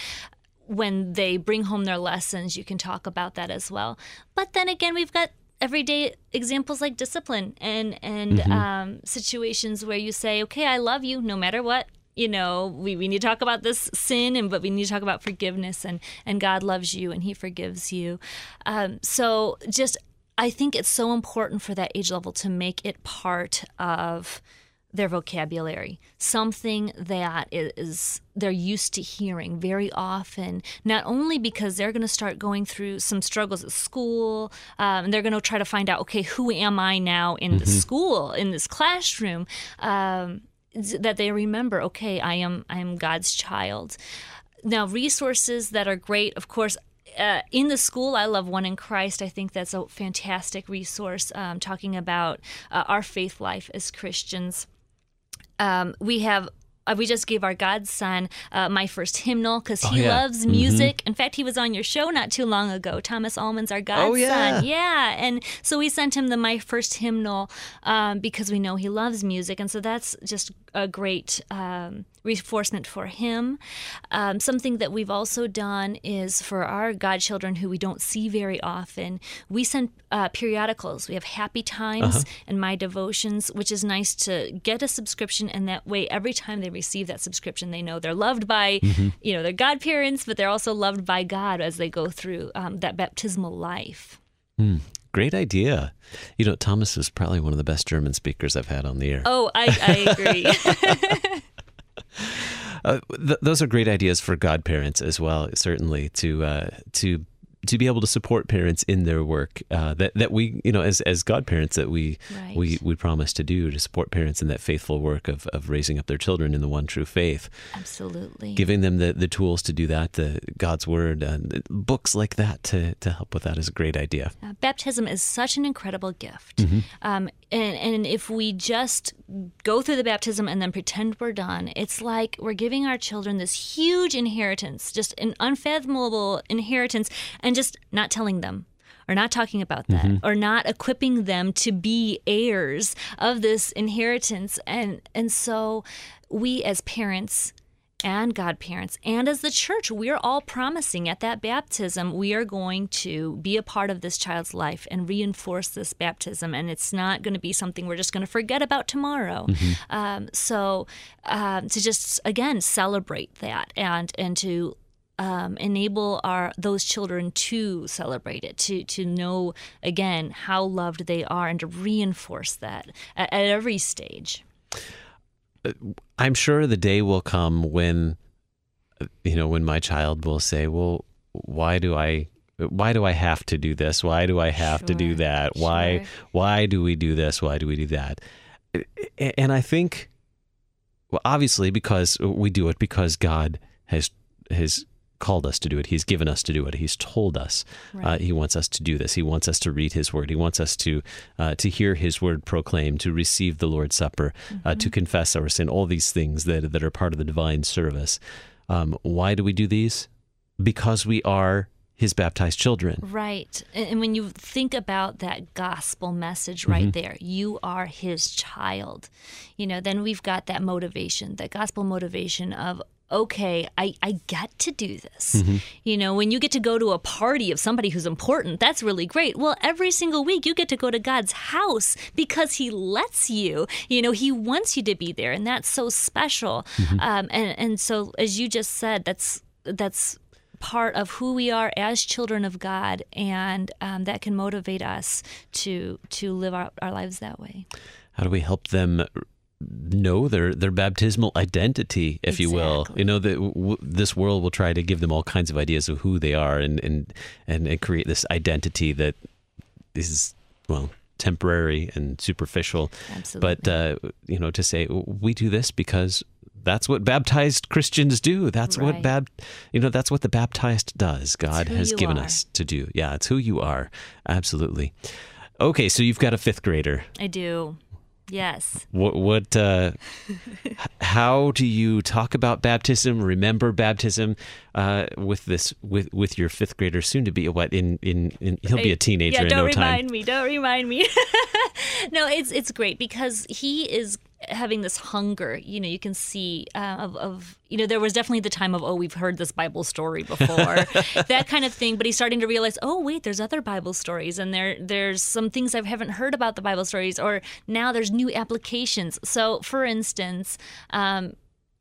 when they bring home their lessons, you can talk about that as well. But then again, we've got everyday examples like discipline and, and mm-hmm. um, situations where you say, okay, I love you no matter what. You know, we, we need to talk about this sin, and but we need to talk about forgiveness, and, and God loves you and he forgives you. Um, so just, I think it's so important for that age level to make it part of their vocabulary, something that is they're used to hearing very often, not only because they're going to start going through some struggles at school, um, and they're going to try to find out, okay, who am I now in mm-hmm. the school, in this classroom, um, that they remember, okay, I am I am God's child. Now, resources that are great, of course, uh, in the school, I love One in Christ. I think that's a fantastic resource, um, talking about uh, our faith life as Christians. Um, we have Uh, we just gave our godson uh, my first hymnal because he oh, yeah. loves music. Mm-hmm. In fact, he was on your show not too long ago. Thomas Allman's our godson. Oh, yeah. Yeah. And so we sent him the My First Hymnal um, because we know he loves music. And so that's just a great um, reinforcement for him. Um, something that we've also done is for our godchildren who we don't see very often, we send uh, periodicals. We have Happy Times uh-huh. and My Devotions, which is nice to get a subscription, and that way every time they receive that subscription, they know they're loved by, mm-hmm. you know, their godparents, but they're also loved by God as they go through um, that baptismal life. Mm, great idea. You know, Thomas is probably one of the best German speakers I've had on the air. Oh, I, I agree. uh, th- those are great ideas for godparents as well, certainly, to uh, to to be able to support parents in their work, uh, that that we, you know, as as godparents, that we right. we we promise to do, to support parents in that faithful work of of raising up their children in the one true faith. Absolutely. Giving them the, the tools to do that, the God's Word, uh, books like that to to help with that is a great idea. Uh, baptism is such an incredible gift. Mm-hmm. Um, and, and if we just go through the baptism and then pretend we're done, it's like we're giving our children this huge inheritance, just an unfathomable inheritance, and just not telling them or not talking about that mm-hmm. or not equipping them to be heirs of this inheritance. And and so we as parents and godparents and as the church, we're all promising at that baptism we are going to be a part of this child's life and reinforce this baptism, and it's not going to be something we're just going to forget about tomorrow. Mm-hmm. Um, so um, to just, again, celebrate that and and to um, enable our those children to celebrate it, to to know again how loved they are, and to reinforce that at, at every stage. I'm sure the day will come when, you know, when my child will say, "Well, why do I, why do I have to do this? Why do I have Sure, to do that? Why, sure. why do we do this? Why do we do that?" And I think, well, obviously, because we do it because God has has called us to do it. He's given us to do it. He's told us Right. uh, He wants us to do this. He wants us to read His Word. He wants us to uh, to hear His Word proclaimed, to receive the Lord's Supper, uh, to confess our sin. All these things that that are part of the divine service. Um, why do we do these? Because we are His baptized children. Right. And and when you think about that gospel message right Mhm. there, you are His child. You know, then we've got that motivation, that gospel motivation of, okay, I, I get to do this. Mhm. You know, when you get to go to a party of somebody who's important, that's really great. Well, every single week you get to go to God's house because He lets you. You know, He wants you to be there, and that's so special. Mhm. Um, and, and so, as you just said, that's that's part of who we are as children of God, and um, that can motivate us to to live our, our lives that way. How do we help them know their their baptismal identity, if you will? You know, that w- this world will try to give them all kinds of ideas of who they are, and and and, and create this identity that is, well, temporary and superficial. Absolutely. But uh, you know, to say we do this because that's what baptized Christians do. That's what Right. bab, you know, that's what the baptized does. God who has you given are. us to do. Yeah, it's who you are. Absolutely. Okay, so you've got a fifth grader. I do. Yes. What? What? Uh, h- how do you talk about baptism? Remember baptism uh, with this with with your fifth grader, soon to be what? In in, in he'll be a teenager Yeah, in don't no remind time. me. Don't remind me. No, it's it's great because he is having this hunger. You know, you can see uh, of of you know there was definitely the time of, oh, we've heard this Bible story before, that kind of thing. But he's starting to realize, oh wait, there's other Bible stories, and there there's some things I haven't heard about the Bible stories, or now there's new applications. So, for instance. Um,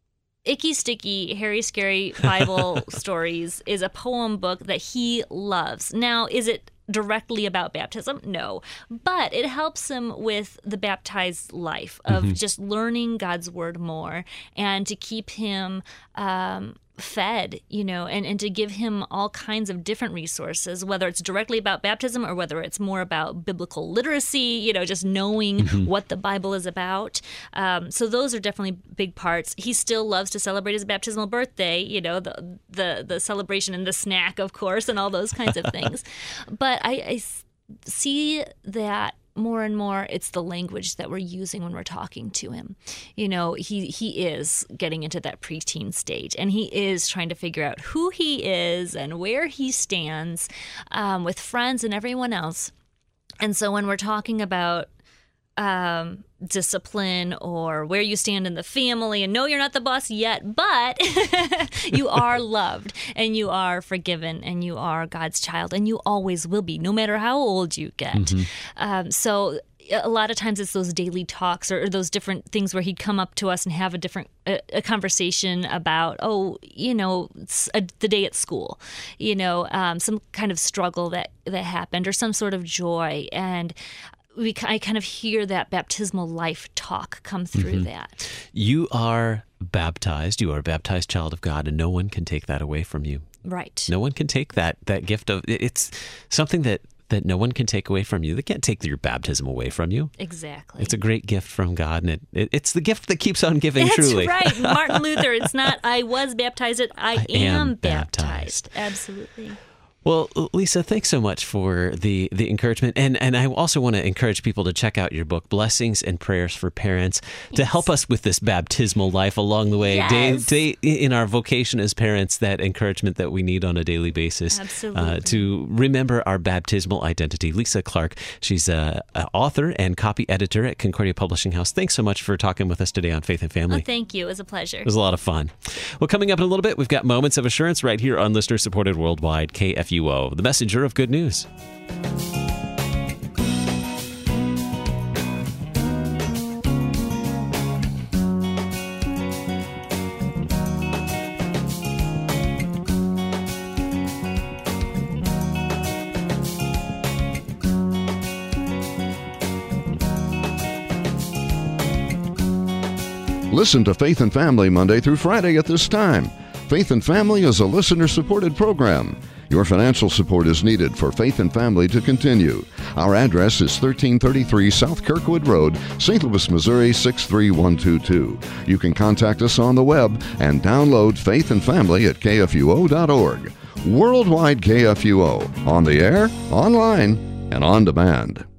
Icky Sticky, Harry Scary Bible Stories is a poem book that he loves. Now, is it directly about baptism? No. But it helps him with the baptized life of Mhm. just learning God's word more, and to keep him um, fed, you know, and, and to give him all kinds of different resources, whether it's directly about baptism or whether it's more about biblical literacy, you know, just knowing Mhm. what the Bible is about. Um, so those are definitely big parts. He still loves to celebrate his baptismal birthday, you know, the the, the celebration and the snack, of course, and all those kinds of things. But I, I s- see that more and more it's the language that we're using when we're talking to him. You know, he he is getting into that preteen stage, and he is trying to figure out who he is and where he stands um, with friends and everyone else. And so when we're talking about um, discipline or where you stand in the family, and no, you're not the boss yet, but you are loved and you are forgiven and you are God's child, and you always will be, no matter how old you get. Mhm. Um, so a lot of times it's those daily talks or, or those different things where he'd come up to us and have a different a, a conversation about, oh, you know, it's a, the day at school, you know, um, some kind of struggle that that happened or some sort of joy, and we I kind of hear that baptismal life talk come through Mhm. that. You are baptized. You are a baptized child of God, and no one can take that away from you. Right. No one can take that that gift of it- it's something that that no one can take away from you. They can't take your baptism away from you. Exactly. It's a great gift from God, and it, it it's the gift that keeps on giving. That's truly, right. Martin Luther, it's not I was baptized, it I, I am am baptized. Absolutely. Well, Lisa, thanks so much for the, the encouragement. And and I also want to encourage people to check out your book, Blessings and Prayers for Parents, to help us with this baptismal life along the way. Yes. Day, day, in our vocation as parents, that encouragement that we need on a daily basis. Absolutely. Uh, to remember our baptismal identity. Lisa Clark, she's an author and copy editor at Concordia Publishing House. Thanks so much for talking with us today on Faith and Family. Oh, thank you. It was a pleasure. It was a lot of fun. Well, coming up in a little bit, we've got Moments of Assurance right here on listener-supported worldwide K F U O, the messenger of good news. Listen to Faith and Family Monday through Friday at this time. Faith and Family is a listener-supported program. Your financial support is needed for Faith and Family to continue. Our address is thirteen thirty-three South Kirkwood Road, Saint Louis, Missouri six three one two two. You can contact us on the web and download Faith and Family at K F U O dot org. Worldwide K F U O, on the air, online, and on demand.